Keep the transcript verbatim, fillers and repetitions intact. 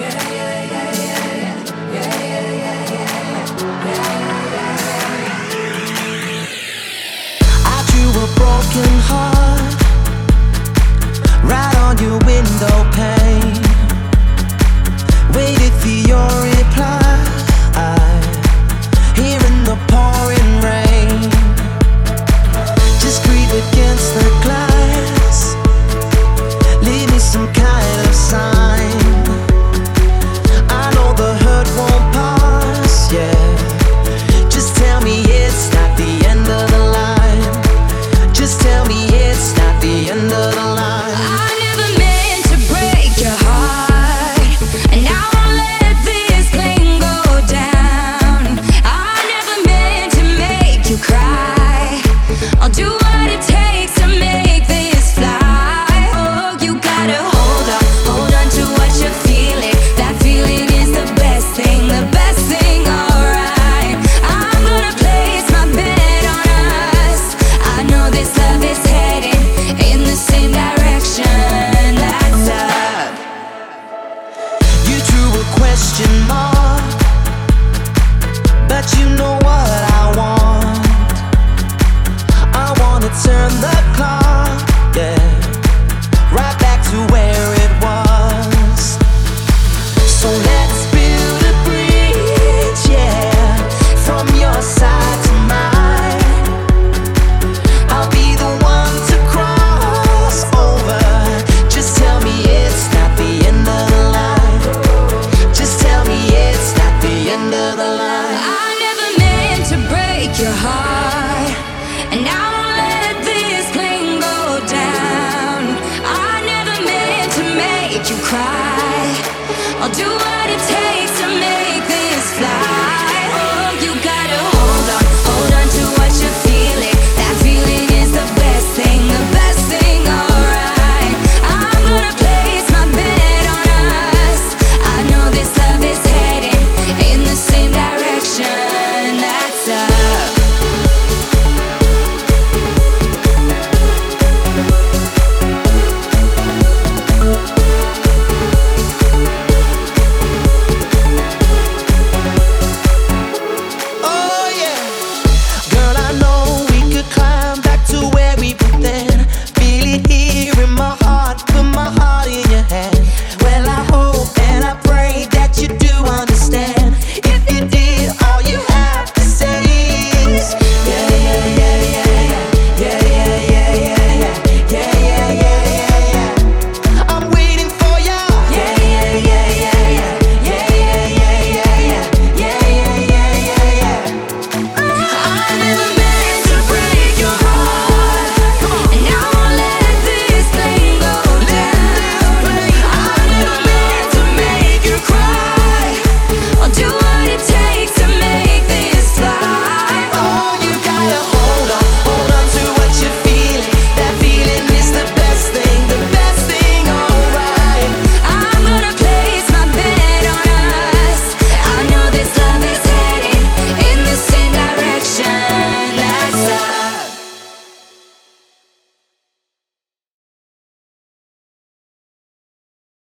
I drew a broken heart right on your window pane. Waited for your reply here in the pouring rain. Just breathe against the glass, leave me some kind of sign. I know the hurt won't pass, yeah. Just tell me it's not the end of the line. Just tell me it's not the end of the line. I never meant to break your heart, and I won't let this plane go down. I never meant to make you cry. I'll do what it takes to make this fly. Oh, you gotta hold on, hold on to what you're feeling. That feeling is the best thing, the best thing, alright. I'm gonna place my bet on us. I know this love is heading in the same direction. That's up. You drew a question mark, but you know what I want. I wanna turn the clock, yeah, right back to where it was. So let's build a bridge, yeah, from your side to mine. I'll be the one to cross over. Just tell me it's not the end of the line. Just tell me it's not the end of the line. I never meant to break your heart, and I won't let this plane go down. I never meant to make you cry. I'll do